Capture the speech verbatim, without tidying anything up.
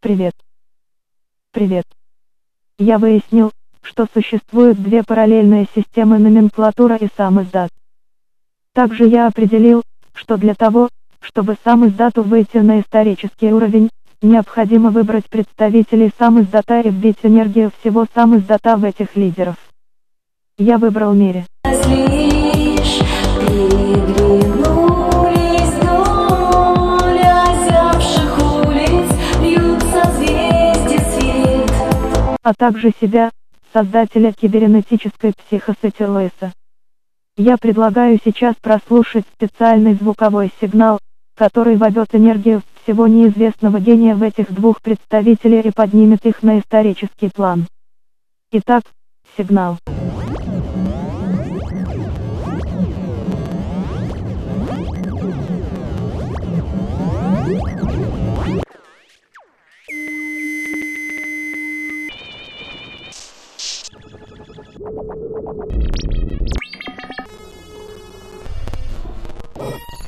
Привет. Привет. Я выяснил, что существуют две параллельные системы номенклатура и самиздат. Также я определил, что для того, чтобы самиздату выйти на исторический уровень, необходимо выбрать представителей самиздата и вбить энергию всего самиздата в этих лидеров. Я выбрал Мири. А также себя, создателя кибернетической психосети Луиса. Я предлагаю сейчас прослушать специальный звуковой сигнал, который вобьет энергию всего неизвестного гения в этих двух представителей и поднимет их на исторический план. Итак, сигнал. You